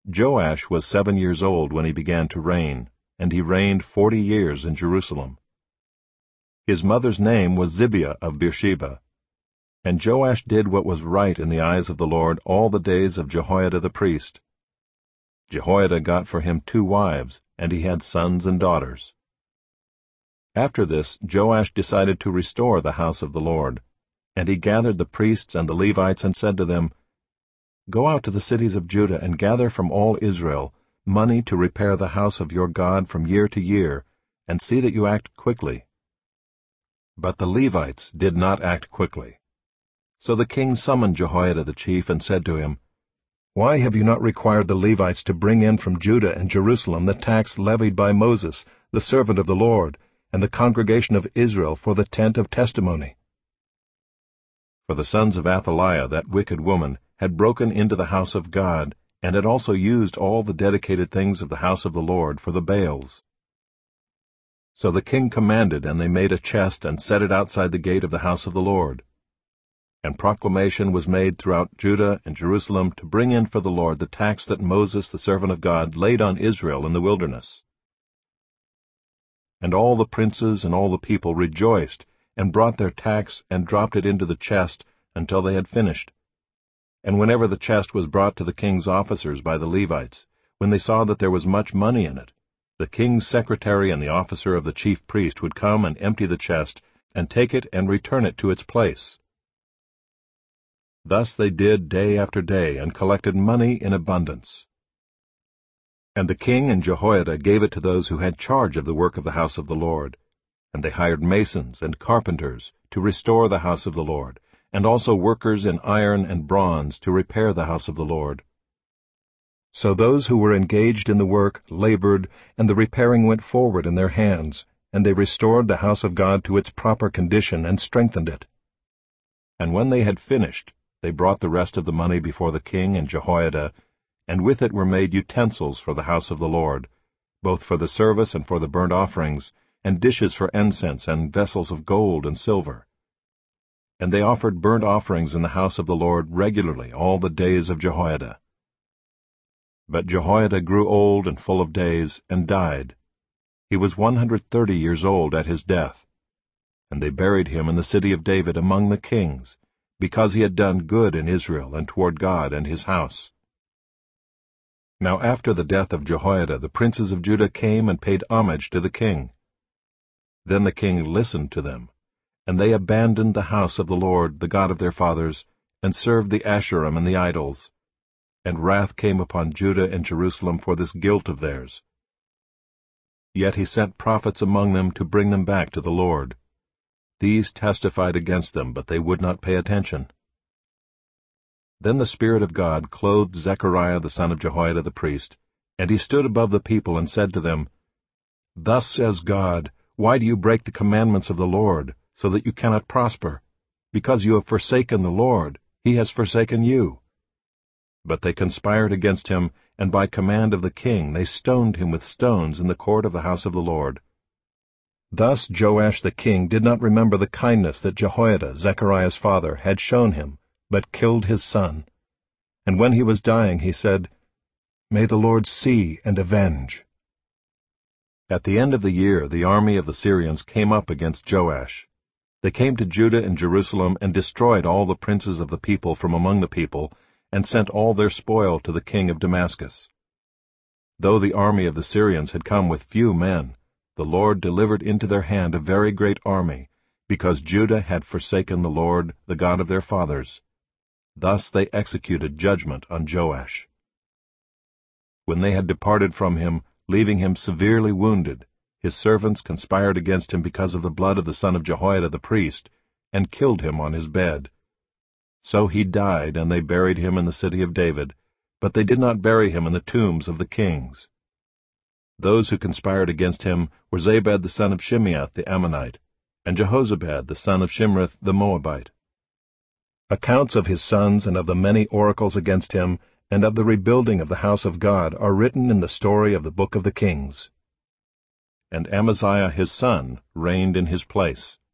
Joash was 7 years old when he began to reign, and he reigned 40 years in Jerusalem. His mother's name was Zibiah of Beersheba. And Joash did what was right in the eyes of the Lord all the days of Jehoiada the priest. Jehoiada got for him 2 wives, and he had sons and daughters. After this, Joash decided to restore the house of the Lord, and he gathered the priests and the Levites and said to them, "Go out to the cities of Judah and gather from all Israel money to repair the house of your God from year to year, and see that you act quickly." But the Levites did not act quickly. So the king summoned Jehoiada the chief and said to him, "Why have you not required the Levites to bring in from Judah and Jerusalem the tax levied by Moses, the servant of the Lord, and the congregation of Israel for the tent of testimony?" For the sons of Athaliah, that wicked woman, had broken into the house of God, and had also used all the dedicated things of the house of the Lord for the Baals. So the king commanded, and they made a chest and set it outside the gate of the house of the Lord. And proclamation was made throughout Judah and Jerusalem to bring in for the Lord the tax that Moses the servant of God laid on Israel in the wilderness. And all the princes and all the people rejoiced, and brought their tax and dropped it into the chest until they had finished. And whenever the chest was brought to the king's officers by the Levites, when they saw that there was much money in it, the king's secretary and the officer of the chief priest would come and empty the chest, and take it and return it to its place. Thus they did day after day, and collected money in abundance. And the king and Jehoiada gave it to those who had charge of the work of the house of the Lord. And they hired masons and carpenters to restore the house of the Lord, and also workers in iron and bronze to repair the house of the Lord. So those who were engaged in the work labored, and the repairing went forward in their hands, and they restored the house of God to its proper condition and strengthened it. And when they had finished, they brought the rest of the money before the king and Jehoiada, and with it were made utensils for the house of the Lord, both for the service and for the burnt offerings, and dishes for incense, and vessels of gold and silver. And they offered burnt offerings in the house of the Lord regularly all the days of Jehoiada. But Jehoiada grew old and full of days, and died. He was 130 years old at his death. And they buried him in the city of David among the kings, because he had done good in Israel and toward God and his house. Now after the death of Jehoiada, the princes of Judah came and paid homage to the king. Then the king listened to them, and they abandoned the house of the Lord, the God of their fathers, and served the Asherim and the idols. And wrath came upon Judah and Jerusalem for this guilt of theirs. Yet he sent prophets among them to bring them back to the Lord. These testified against them, but they would not pay attention. Then the Spirit of God clothed Zechariah the son of Jehoiada the priest, and he stood above the people and said to them, "Thus says God, why do you break the commandments of the Lord, so that you cannot prosper? Because you have forsaken the Lord, he has forsaken you." But they conspired against him, and by command of the king they stoned him with stones in the court of the house of the Lord. Thus Joash the king did not remember the kindness that Jehoiada, Zechariah's father, had shown him, but killed his son. And when he was dying, he said, "May the Lord see and avenge." At the end of the year, the army of the Syrians came up against Joash. They came to Judah and Jerusalem and destroyed all the princes of the people from among the people, and sent all their spoil to the king of Damascus. Though the army of the Syrians had come with few men, the Lord delivered into their hand a very great army, because Judah had forsaken the Lord, the God of their fathers. Thus they executed judgment on Joash. When they had departed from him, leaving him severely wounded, his servants conspired against him because of the blood of the son of Jehoiada the priest, and killed him on his bed. So he died, and they buried him in the city of David, but they did not bury him in the tombs of the kings. Those who conspired against him were Zabad the son of Shimeath the Ammonite, and Jehozabad the son of Shimrith the Moabite. Accounts of his sons and of the many oracles against him, and of the rebuilding of the house of God, are written in the story of the book of the Kings. And Amaziah his son reigned in his place.